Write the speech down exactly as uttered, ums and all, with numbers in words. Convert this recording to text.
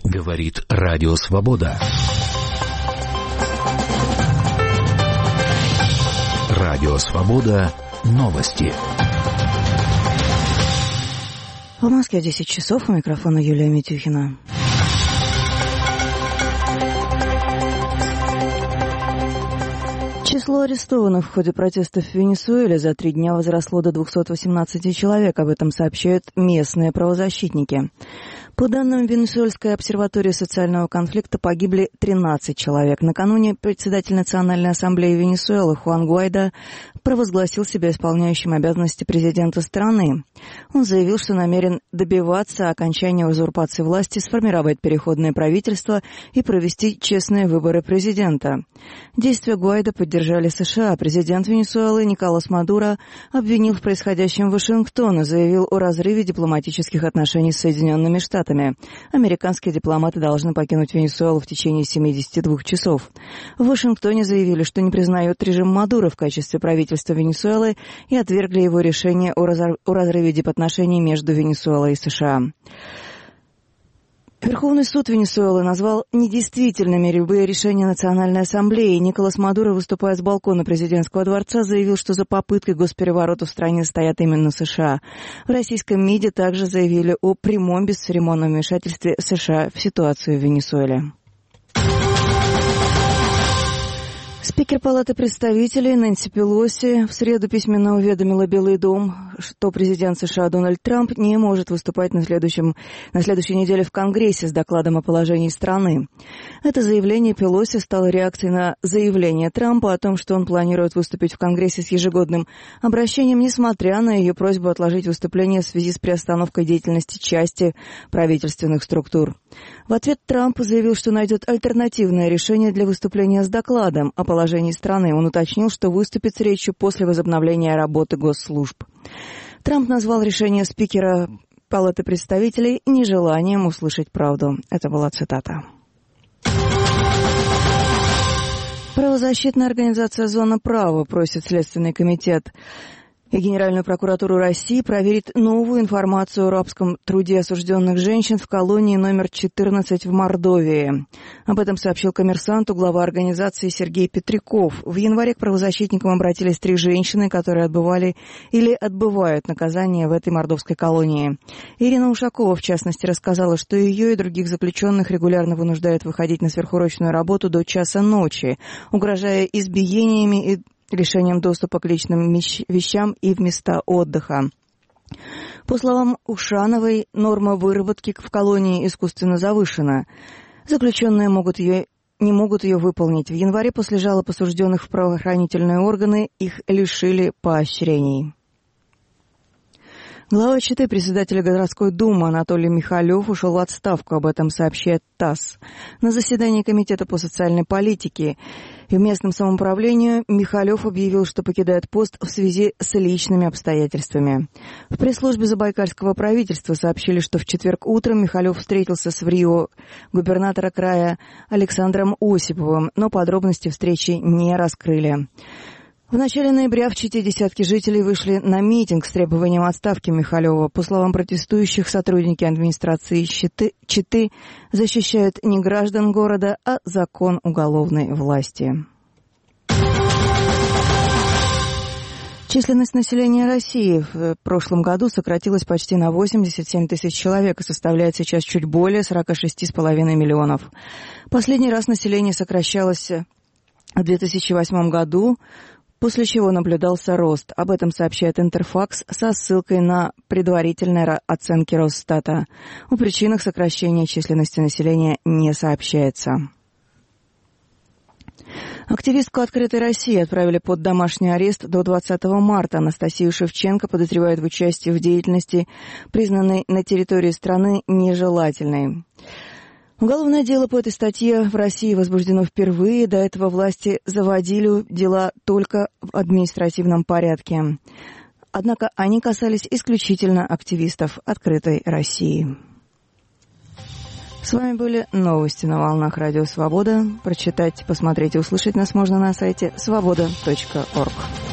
Говорит Радио Свобода. Радио Свобода. Новости. В Москве десять часов. У микрофона Юлия Митюхина. Число арестованных в ходе протестов в Венесуэле за три дня возросло до двухсот восемнадцати человек. Об этом сообщают местные правозащитники. По данным Венесуэльской обсерватории социального конфликта, погибли тринадцать человек. Накануне председатель Национальной ассамблеи Венесуэлы Хуан Гуайдо провозгласил себя исполняющим обязанности президента страны. Он заявил, что намерен добиваться окончания узурпации власти, сформировать переходное правительство и провести честные выборы президента. Действия Гуайдо поддержали США. Президент Венесуэлы Николас Мадуро обвинил в происходящем Вашингтон и заявил о разрыве дипломатических отношений с Соединенными Штатами. Американские дипломаты должны покинуть Венесуэлу в течение семидесяти двух часов. В Вашингтоне заявили, что не признают режим Мадуро в качестве правительства Венесуэлы и отвергли его решение о разрыве дипотношений между Венесуэлой и США. Верховный суд Венесуэлы назвал недействительными любые решения Национальной ассамблеи. Николас Мадуро, выступая с балкона президентского дворца, заявил, что за попыткой госпереворота в стране стоят именно США. В российском МИДе также заявили о прямом бесцеремонном вмешательстве США в ситуацию в Венесуэле. Спикер Палаты представителей Нэнси Пелоси в среду письменно уведомила Белый дом, что президент США Дональд Трамп не может выступать на, следующем, на следующей неделе в Конгрессе с докладом о положении страны. Это заявление Пелоси стало реакцией на заявление Трампа о том, что он планирует выступить в Конгрессе с ежегодным обращением, несмотря на ее просьбу отложить выступление в связи с приостановкой деятельности части правительственных структур. В ответ Трамп заявил, что найдет альтернативное решение для выступления с докладом о положении страны. Он уточнил, что выступит с речью после возобновления работы госслужб. Трамп назвал решение спикера Палаты представителей нежеланием услышать правду. Это была цитата. Правозащитная организация «Зона права» просит Следственный комитет и Генеральную прокуратуру России проверить новую информацию о рабском труде осужденных женщин в колонии номер четырнадцать в Мордовии. Об этом сообщил «Коммерсанту» глава организации Сергей Петряков. В январе к правозащитникам обратились три женщины, которые отбывали или отбывают наказание в этой мордовской колонии. Ирина Ушакова, в частности, рассказала, что ее и других заключенных регулярно вынуждают выходить на сверхурочную работу до часа ночи, угрожая избиениями и лишением доступа к личным вещам и в места отдыха. По словам Ушановой, норма выработки в колонии искусственно завышена. Заключенные могут ее, не могут ее выполнить. В январе после жалоб осужденных в правоохранительные органы их лишили поощрений. Глава Читы, председателя городской думы Анатолий Михалев ушел в отставку. Об этом сообщает ТАСС. На заседании Комитета по социальной политике и местному самоуправлению Михалев объявил, что покидает пост в связи с личными обстоятельствами. В пресс-службе Забайкальского правительства сообщили, что в четверг утром Михалев встретился с в Рио губернатора края Александром Осиповым, но подробности встречи не раскрыли. В начале ноября в Чите десятки жителей вышли на митинг с требованием отставки Михалева. По словам протестующих, сотрудники администрации Читы, Читы защищают не граждан города, а закон уголовной власти. Численность населения России в прошлом году сократилась почти на восемьдесят семь тысяч человек и составляет сейчас чуть более сорок шесть с половиной миллионов. Последний раз население сокращалось в две тысячи восьмом году, после чего наблюдался рост. Об этом сообщает Интерфакс со ссылкой на предварительные оценки Росстата. О причинах сокращения численности населения не сообщается. Активистку «Открытой России» отправили под домашний арест до двадцатого марта. Анастасию Шевченко подозревают в участии в деятельности, признанной на территории страны нежелательной. Уголовное дело по этой статье в России возбуждено впервые. До этого власти заводили дела только в административном порядке. Однако они касались исключительно активистов «Открытой России». С вами были новости на волнах Радио Свобода. Прочитать, посмотреть и услышать нас можно на сайте свобода точка орг.